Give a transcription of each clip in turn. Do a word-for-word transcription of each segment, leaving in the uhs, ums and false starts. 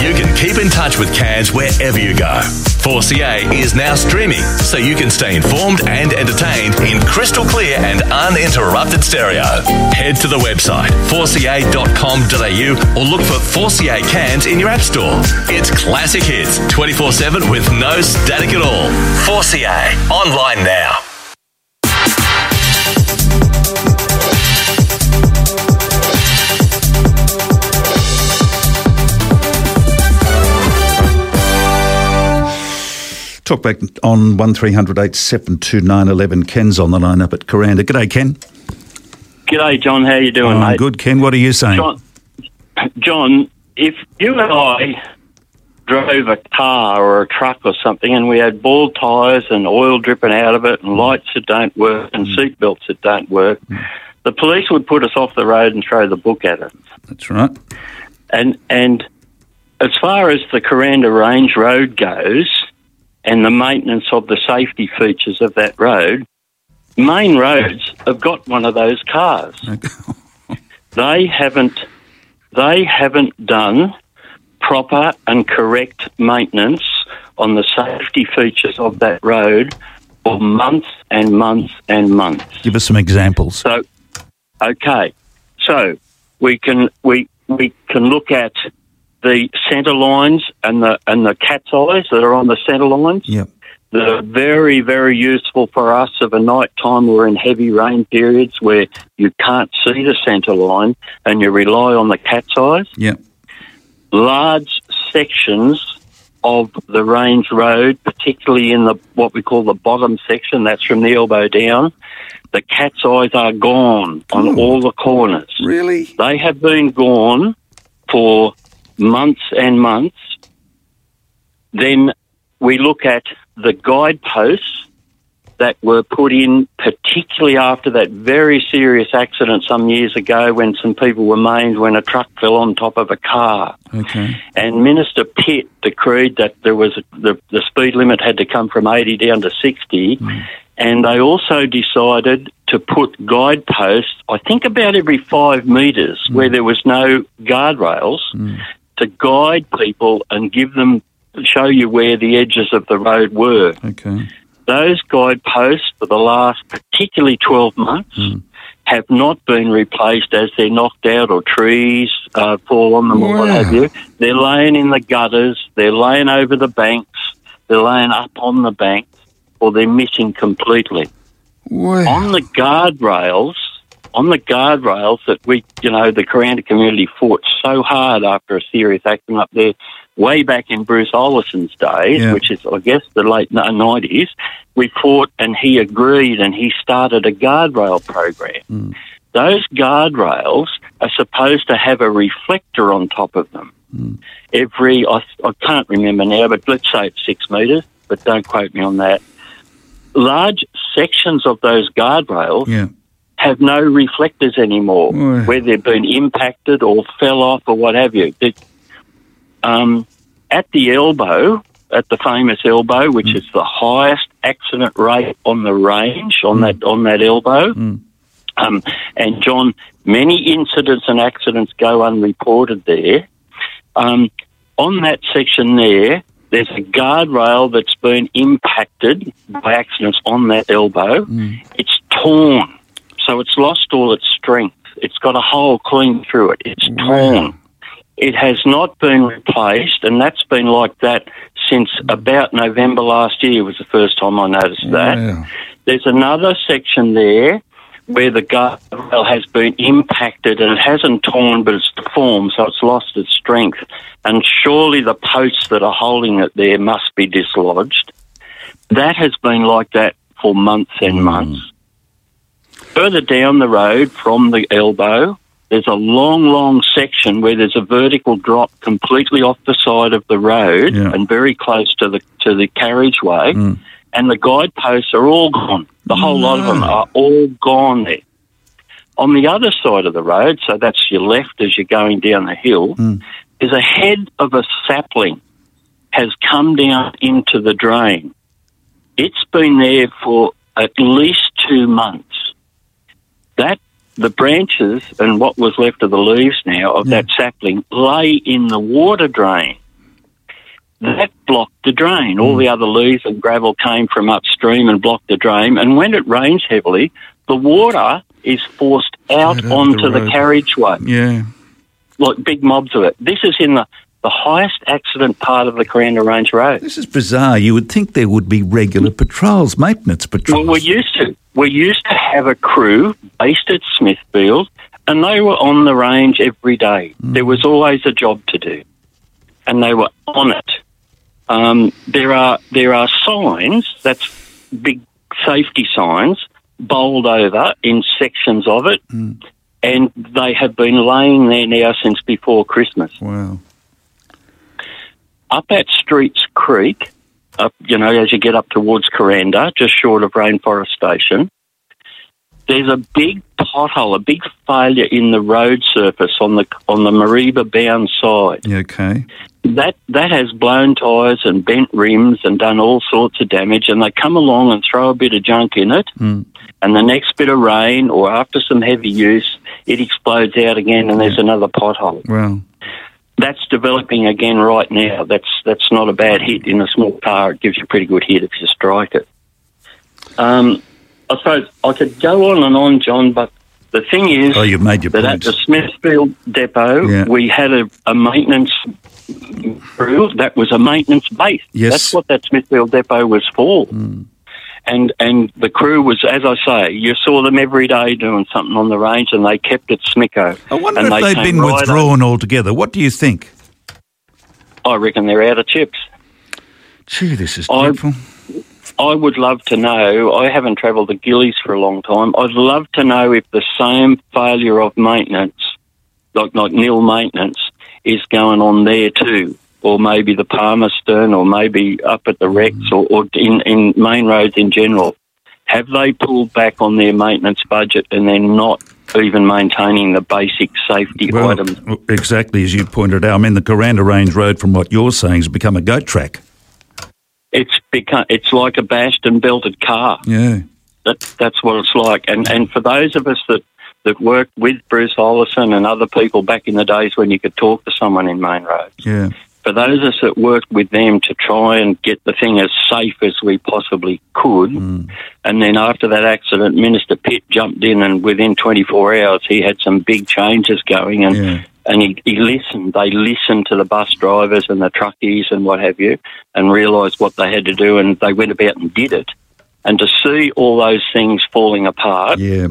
You can keep in touch with Cairns wherever you go. four C A is now streaming, so you can stay informed and entertained in crystal clear and uninterrupted stereo. Head to the website four c a dot com dot a u or look for four C A Cairns in your app store. It's classic hits twenty-four seven with no static at all. four C A, online now. Talk back on one three hundred eight seven two nine one one. Ken's on the line up at Kuranda. G'day, Ken. G'day, John. How you doing, oh, mate? I'm good, Ken. What are you saying? John, John, if you and I drove a car or a truck or something and we had bald tyres and oil dripping out of it and lights that don't work and mm. seat belts that don't work, mm. the police would put us off the road and throw the book at us. That's right. And, and as far as the Kuranda Range Road goes, and the maintenance of the safety features of that road, main roads have got one of those cars. they haven't they haven't done proper and correct maintenance on the safety features of that road for months and months and months. Give us some examples. So okay. So we can we we can look at the centre lines and the and the cat's eyes that are on the centre lines. Yep. That are very, very useful for us of a night time or in heavy rain periods where you can't see the centre line and you rely on the cat's eyes. Yep. Large sections of the range road, particularly in the what we call the bottom section, that's from the elbow down, the cat's eyes are gone on Ooh. all the corners. Really? They have been gone for months and months. Then we look at the guideposts that were put in, particularly after that very serious accident some years ago when some people were maimed when a truck fell on top of a car. Okay. And Minister Pitt decreed that there was the, the speed limit had to come from eighty down to sixty. Mm. And they also decided to put guideposts, I think about every five metres, mm. where there was no guardrails, mm. to guide people and give them, show you where the edges of the road were. Okay. Those guideposts for the last particularly twelve months mm. have not been replaced as they're knocked out or trees uh, fall on them wow. or what have you. They're laying in the gutters, they're laying over the banks, they're laying up on the banks, or they're missing completely. Wow. On the guardrails, on the guardrails that we, you know, the Kuranda community fought so hard after a serious accident up there way back in Bruce Ollison's days, yeah. which is, I guess, the late nineties, we fought and he agreed and he started a guardrail program. Mm. Those guardrails are supposed to have a reflector on top of them. Mm. Every, I, I can't remember now, but let's say it's six metres, but don't quote me on that. Large sections of those guardrails yeah. have no reflectors anymore, Oy. where they've been impacted or fell off or what have you. It, um, at the elbow, at the famous elbow, which mm. is the highest accident rate on the range, on mm. that on that elbow, mm. um, and John, many incidents and accidents go unreported there. Um, on that section there, there's a guardrail that's been impacted by accidents on that elbow. Mm. It's torn, so it's lost all its strength. It's got a hole clean through it. It's wow. torn. It has not been replaced, and that's been like that since about November last year was the first time I noticed that. Wow. There's another section there where the guardrail has been impacted and it hasn't torn, but it's deformed, so it's lost its strength. And surely the posts that are holding it there must be dislodged. That has been like that for months and mm. months. Further down the road from the elbow, there's a long, long section where there's a vertical drop completely off the side of the road yeah. and very close to the to the carriageway, mm. and the guideposts are all gone. The whole no. lot of them are all gone there. On the other side of the road, so that's your left as you're going down the hill, mm. is a head of a sapling has come down into the drain. It's been there for at least two months. That the branches and what was left of the leaves now of yeah. that sapling lay in the water drain. that blocked the drain. All the other leaves and gravel came from upstream and blocked the drain. And when it rains heavily, the water is forced out Right onto the the, road. carriageway, Yeah. like big mobs of it. This is in the, the highest accident part of the Coranda Range Road. This is bizarre. You would think there would be regular patrols, maintenance patrols. Well, we used to. We used to have a crew based at Smithfield, and they were on the range every day. Mm. There was always a job to do, and they were on it. Um, there are there are signs, that's big safety signs, bowled over in sections of it, Mm. and they have been laying there now since before Christmas. Wow. Up at Streets Creek, up, you know, as you get up towards Coranda, just short of Rainforest Station, there's a big pothole, a big failure in the road surface on the on the Mareeba bound side. Yeah, okay. That that has blown tyres and bent rims and done all sorts of damage, and they come along and throw a bit of junk in it, Mm. and the next bit of rain or after some heavy use, it explodes out again and there's another pothole. Wow. That's developing again right now. That's that's not a bad hit in a small car. It gives you a pretty good hit if you strike it. Um, I suppose I could go on and on, John, but the thing is Oh, you've made your that points. at the Smithfield depot, Yeah. we had a, a maintenance crew that was a maintenance base. Yes. That's what that Smithfield depot was for. Mm. And and the crew was, as I say, you saw them every day doing something on the range, and they kept it smicko. I wonder and if they they've came been right withdrawn altogether. What do you think? up. I reckon they're out of chips. Gee, this is I- dreadful. I would love to know, I haven't travelled the Gillies for a long time, I'd love to know if the same failure of maintenance, like, like nil maintenance, is going on there too, or maybe the Palmerston, or maybe up at the Rex, or, or in, in main roads in general. Have they pulled back on their maintenance budget and they're not even maintaining the basic safety Well, items? exactly as you pointed out. I mean, the Coranda Range Road, from what you're saying, has become a goat track. It's become, it's like a bashed and belted car. Yeah. That, that's what it's like. And and for those of us that, that worked with Bruce Ollison and other people back in the days when you could talk to someone in main roads, Yeah. for those of us that worked with them to try and get the thing as safe as we possibly could, Mm. and then after that accident, Minister Pitt jumped in, and within twenty-four hours he had some big changes going, and Yeah. and he, he listened. They listened to the bus drivers and the truckies and what have you, and realised what they had to do, and they went about and did it. And to see all those things falling apart Yeah.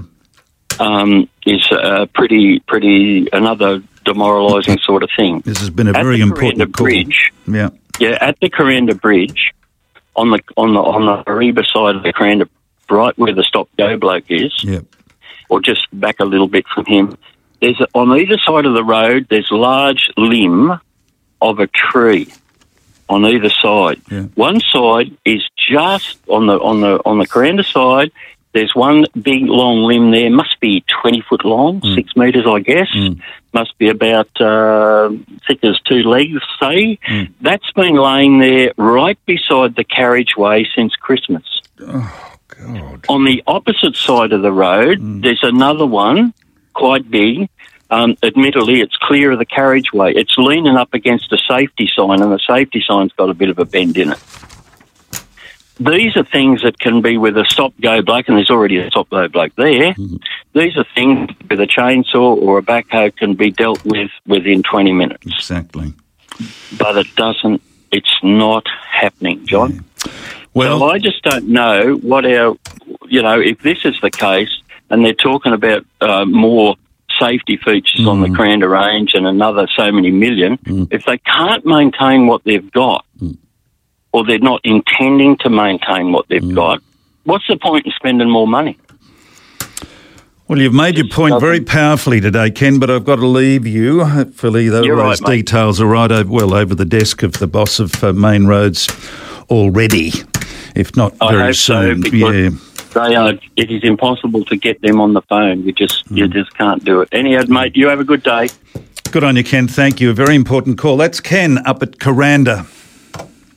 um, is a pretty, pretty another demoralising sort of thing. This has been a At very the important Coranda call. Bridge, Yeah. yeah, at the Coranda Bridge, on the on the on the Mareeba side of the Coranda, right where the stop go bloke is, Yeah. or just back a little bit from him. There's a, on either side of the road. There's a large limb of a tree on either side. Yeah. One side is just on the on the on the Coranda side. There's one big long limb there. Must be twenty foot long, Mm. six metres, I guess. Mm. Must be about uh, thick as two legs, say. Mm. That's been laying there right beside the carriageway since Christmas. Oh, God. On the opposite side of the road, Mm. there's another one, quite big. Um, admittedly, it's clear of the carriageway. It's leaning up against a safety sign, and the safety sign's got a bit of a bend in it. These are things that can be with a stop-go bloke, and there's already a stop-go bloke there. Mm. These are things with a chainsaw or a backhoe can be dealt with within twenty minutes. Exactly. But it doesn't, it's not happening, John. Well, So I just don't know what our, you know, if this is the case and they're talking about uh, more safety features on the Mm. Coranda Range and another so many million, Mm. if they can't maintain what they've got, Mm. or they're not intending to maintain what they've Mm. got, what's the point in spending more money? Well, you've made your point very powerfully today, Ken, but I've got to leave you. Hopefully those You're right, mate. details are right over, well over the desk of the boss of uh, Main Roads already, if not I very hope so, soon. because yeah. they are, it is impossible to get them on the phone. You just, you Mm. just can't do it. Anyhow, mate, you have a good day. Good on you, Ken. Thank you. A very important call. That's Ken up at Coranda.